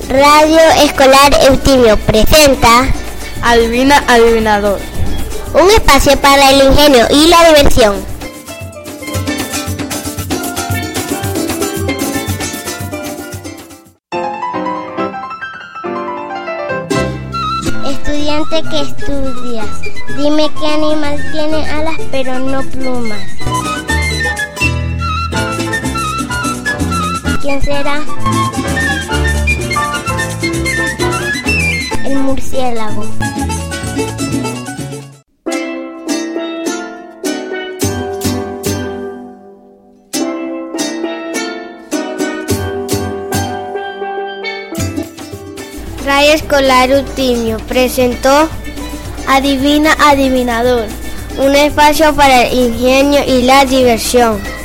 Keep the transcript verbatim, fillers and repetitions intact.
Radio Escolar Eutimio presenta Adivina Adivinador, un espacio para el ingenio y la diversión. Estudiante que estudias, dime qué animal tiene alas pero no plumas. ¿Quién será? El murciélago. Radio Escolar Eutimio presentó Adivina Adivinador, un espacio para el ingenio y la diversión.